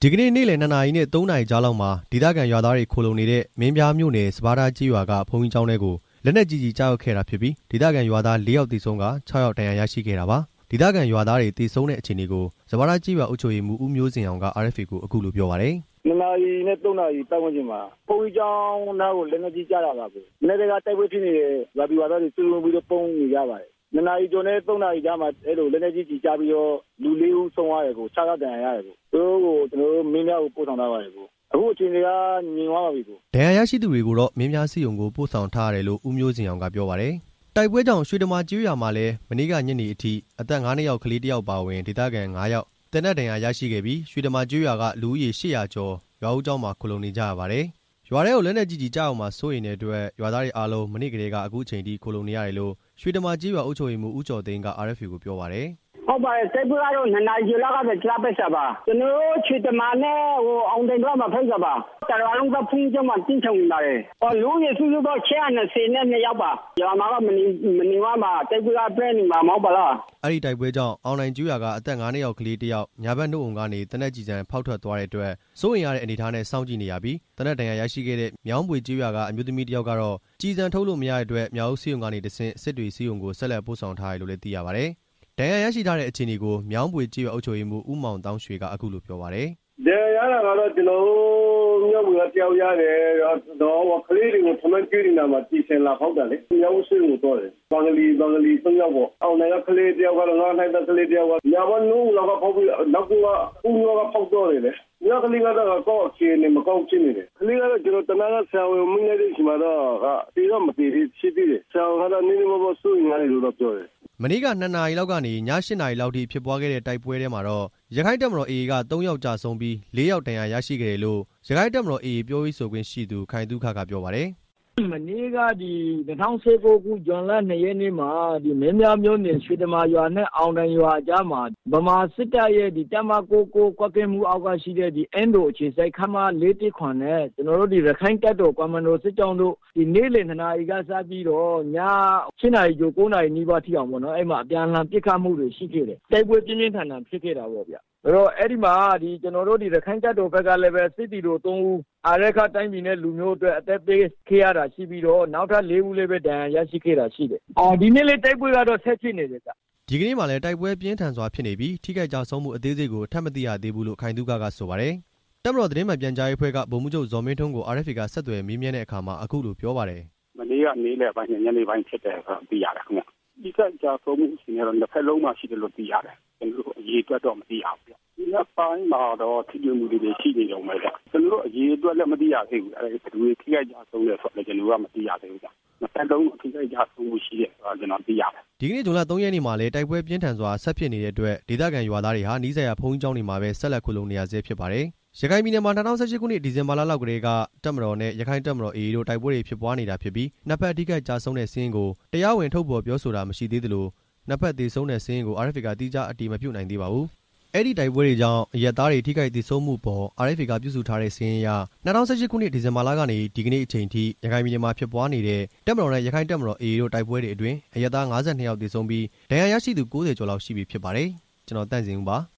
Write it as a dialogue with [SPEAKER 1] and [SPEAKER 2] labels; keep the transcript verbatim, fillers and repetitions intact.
[SPEAKER 1] ဒီကနေ့နေ့လယ်နှစ်နာရီနဲ့သုံးနာရီကြားလောက်မှာဒေသခံရွာသားတွေခိုလုံနေတဲ့မင်းပြားမြို့နယ်စပါးထားကြီးရွာကဘုံကြီးကျောင်းတွေကိုလက်နက်ကြီးကြီးကြားရောက်ခဲ့တာဖြစ်ပြီးဒေသခံရွာသား၄ယောက်သေဆုံးက၆ယောက်ဒဏ်ရာရရှိခဲ့တာပါဒေသခံရွာသားတွေသေဆုံးတဲ့အခြေအနေကိုစပါးထားကြီးရွာအုပ်ချုပ်ရေးမှူးဦးမျိုးစင်အောင်က R F A ကိုအခုလိုပြောပါတယ်
[SPEAKER 2] နှစ်နာရီနဲ့သုံးနာရီပတ်ဝန်းကျင်မှာဘုံကြီးကျောင်းသားကိုလက်နက်ကြီးကြားတာပါကိုလက်နက်ကတိုက်ပွဲဖြစ်နေတဲ့ရွာသူရွာသားတွေစုလုံးပြီးတော့ပုံနေကြပါတယ်နှစ်နာရီကျော်နဲ့သုံးနာရီကြားမှာအဲ့လိုလက်နက်ကြီးကြီးကြားပြီးတော့လူလေးဦးဆုံးသွားတယ်ကိုခြားခြားဒဏ်ရာရတယ်ကိုသူတို့ကိုကျွန်တော်တို့မင်းများကိုပို့ဆောင်ထားပါတယ်ကိုအခုအချိန်တွေကငြိမ်သွားပါပြီကို
[SPEAKER 1] ဒဏ်ရာရရှိသူတွေကိုတော့မင်းများစီယုံကိုပို့ဆောင်ထားရတယ်လို့ဦးမျိုးစင်အောင်ကပြောပါတယ်တိုက်ပွဲကြောင့်ရွှေတမာကျွေးရွာမှာလည်းမနေ့ကညနေအထိအသက်၅နှစ်ယောက်ကလေးတစ်ယောက်ပါဝင်ဒေသခံ၅ယောက်တနက်ဒဏ်ရာရရှိခဲ့ပြီးရွှေတမာကျွေးရွာကလူဦးရေ၈ရာကျော်ရွာဦးကျောင်းမှာခိုလုံနေကြရပါတယ်ရွာထဲကိုလက်နက်ကြီးကြီးကြားအောင်မှာစိုးရိမ်တဲ့အတွက်ရွာသားတွေအားလုံးမနေ့ကတည်းကအခုချိန်ထိခိုလုံနေရတယ်လို့ရွှေတမာကြီးရွာအုပ်ချုပ်ရေးမှူးဦးကျော်သိန်းက R F A ကိုပြောပါတယ်
[SPEAKER 3] ဟုတ်ပါတယ်တိုက်ပွဲကတော့နှစ်နာရီကျော်လောက်ကပဲကြားပက်စားပါကျွန်တော်တို့ချွေတမာနဲ့ဟိုအောင်တင်တော့မှာဖိတ်စားပါတရဝလုံးကဖုန်းကြောင့်မှတင်းချုံနေပါတယ်ဟောလူရစုစုတော့ချက်နဲ့စင်နဲ့နှစ်ယောက်ပါရွာမှာကမနေမနေဝါမှာတိုက်ပွဲကပြည့်နေမှာမဟုတ်ပါလား
[SPEAKER 1] အဲ့ဒီတိုက်ပွဲကြောင့်အောင်နိုင်ကျွေးရွာကအသက်၅နှစ်ယောက်ကလေးတစ်ယောက်ညာဘက်နှုတ်အုံကနေတနက်ကြီးစံဖောက်ထွက်သွားတဲ့အတွက်စိုးရိမ်ရတဲ့အနေအထားနဲ့စောင့်ကြည့်နေရပြီးတနက်ဒဏ်ရာရရှိခဲ့တဲ့မြောင်းပွေကျွေးရွာကအမျိုးသမီးတစ်ယောက်ကတော့ကြီးစံထုတ်လို့မရတဲ့အတွက်မြောက်ဦးစီယုံကနေတဆင့်စစ်တွေစီယုံကိုဆက်လက်ပို့ဆောင်ထားတယ်လို့လည်းသိရပါတယ်ဒဏ်ရာရရှိထားတဲ့အခြေအနေကိုမြောင်းပွေကြီးရွာအုပ်ချုပ်ရေးမှူးဦးမောင်တောင်းရွှေကအခုလိုပြောပါတယ်
[SPEAKER 2] ဒဏ်ရာရတာကတော့ကျွန်တော်တို့မြောက်ပွေကတယောက်ရတယ်တော့ကလေးတွေကိုထမင်းကျွေးနေတာမှာကြီးစင်လာဖောက်တယ်လေမြောက်ဦးစီယုံကိုတော့တယ်ဘင်္ဂလီဘင်္ဂလီသုံးယောက်ပေါ့အောင်နိုင်ကကလေးတယောက်ကတော့ငါးနိုင်တဲ့ကလေးတယောက်ကညာဘနုလောကဖောက်ပြီးနောက်ကဦးလောကဖောက်တော့တယ်လေညကလေးကတော့ကောက်ချင်နေမကောက်ချင်နေတယ်ကလေးကတော့ကျွန်တော်တနာကဆံဝင်မင်းနေတဲ့ချိန်မှာတော့ဒီတော့မတည်သေးရှိသေးတယ်ဆံကတော့နင်းနေမပေါ်စိုးနေတယ်လို့တော့ပြောတယ်
[SPEAKER 1] မနေ့ကနှစ်နာရီလောက်ကနေည၈နာရီလောက်ထိဖြစ်ပွားခဲ့တဲ့တိုက်ပွဲထဲမှာတော့ရခိုင်တပ်မတော် A က၃ယောက်ကြာဆုံးပြီး၄ယောက်ဒဏ်ရာရရှိခဲ့တယ်လို့ရခိုင်တပ်မတော် A ပြောရေးဆိုခွင့်ရှိသူခိုင်သူခကပြောပါတယ်
[SPEAKER 3] မနေ့ကဒီ၂၀၁၉ခုဇွန်လ၂ရက်နေ့မှာဒီမင်းများမျိုးနယ်ရွှေတမာရွာနဲ့အောင်တိုင်ရွာအကြားမှာဗမာစစ်တပ်ရဲ့ဒီတပ်မကိုကိုကွက်ကဲမှုအောက်ကရှိတဲ့ဒီအန်ဒိုအခြေစိုက်ခမလေးတစ်ခွန်နဲ့ကျွန်တော်တို့ဒီရခိုင်တပ်တော်ကွန်မန်ဒိုစစ်ကြောင်းတို့ဒီနေ့လယ်နှစ်နာရီကစပြီးတော့ည၈နာရီကျော်၉နာရီနီးပါးထိအောင်ပေါ့နော်အဲ့မှာအပြန်အလှန်ပစ်ခတ်မှုတွေရှိခဲ့တယ်တိုက်ပွဲပြင်းပြင်းထန်ထန်ဖြစ်ခဲ့တာပေါ့ဗျအဲ့တော့အဲ့ဒီမှာဒီကျွန်တော်တို့ဒီရခိုင်တပ်တော်ဘက်ကလည်းပဲစစ်တီတို့၃ဦးအာရခတိုင်းပြည်နဲ့လူမျိုးအတွက်အသက်ပေးခဲ့ရတာရှိပြီးတော့နောက်ထပ်၄ဦးလည်းပဲဒဏ်ရာရရှိခဲ့တာရှိတယ်အော်ဒီနေ့လေးတိုက်ပွဲကတော့ဆက်ဖြစ်နေတယ်ဗျ
[SPEAKER 1] ဒီကနေ့မှလည်းတိုက်ပွဲပြင်းထန်စွာဖြစ်နေပြီးထိခိုက်ကြဆုံးမှုအသေးစိတ်ကိုထပ်မသိရသေးဘူးလို့ခိုင်သူကကဆိုပါတယ်တပ်မတော်သတင်းမှန်ပြန်ကြားရေးအဖွဲ့ကဗိုလ်မှူးချုပ်ဇော်မင်းထွန်းကို R F A ကဆက်သွယ်မေးမြန်းတဲ့အခါမှာအခုလိုပြောပါတယ်
[SPEAKER 2] မနေ့ကနေ့လယ်ပိုင်းညနေပိုင်းဖြစ်တယ်ဆိုတော့သိရတယ်ခင်ဗျဒီကကြာဆုံးမှုရှင်ရောတစ်ဖက်လုံးမှာရှိတယ်လို့သိရတယ်ကျွန်တော်တို့အရေးအတွက်တော့မသိရဘူးဗျဒီကပိုင်းမှာတော့ထိတွေ့မှုတွေရှိနေကြုံပဲဗျကျွန်တော်တို့အရေးအတွက်လည်းမသိရသေးဘူးအဲဒီတွေထိခိုက်ကြဆုံးတယ်ဆိုတော့ကျွန်တော်တို့ကမသိရသေးဘူးဗျမတက်လုံးထိခိုက်ကြဆုံးမှုရှိတယ်ဆိုတော့ကျွန်တော်သိရတယ်
[SPEAKER 1] ဒီကနေ့ဇွန်လ၃ရက်နေ့မှာလည်းတိုက်ပွဲပြင်းထန်စွာဆက်ဖြစ်နေတဲ့အတွက်ဒေသခံရွာသားတွေဟာနီးစပ်ရာဘုံကျောင်းတွေမှာပဲဆက်လက်ခိုလုံနေရဆဲဖြစ်ပါတယ်ရခိုင်ပြည်နယ်မှာ၂၀၁၈ခုနှစ်ဒီဇင်ဘာလလောက်ကတည်းကတပ်မတော်နဲ့ရခိုင်တပ်မတော် A တို့တိုက်ပွဲတွေဖြစ်ပွားနေတာဖြစ်ပြီးနှစ်ဖက်အဓိကကြာဆုံးတဲ့စင်းကိုတရားဝင်ထုတ်ဖော်ပြောဆိုတာမရှိသေးသလိုနှစ်ဖက်သေဆုံးတဲ့စင်းကို R F A ကတိကျအတည်မပြုနိုင်သေးပါဘူးအဲ့ဒီတိုက်ပွဲတွေကြောင့်အရက်သားတွေထိခိုက်သေဆုံးမှုပေါ် R F A ကပြုစုထားတဲ့စင်းအရ၂၀၁၈ခုနှစ်ဒီဇင်ဘာလကနေဒီကနေ့အချိန်ထိရခိုင်ပြည်နယ်မှာဖြစ်ပွားနေတဲ့တပ်မတော်နဲ့ရခိုင်တပ်မတော် A တို့တိုက်ပွဲတွေအတွင်းအရက်သား၅၂ယောက်သေဆုံးပြီးဒဏ်ရာရရှိသူ၉၀ကျော်လောက်ရှိပြီဖြစ်ပါတယ်ကျွန်တော်တန့်စင်ဦးပါ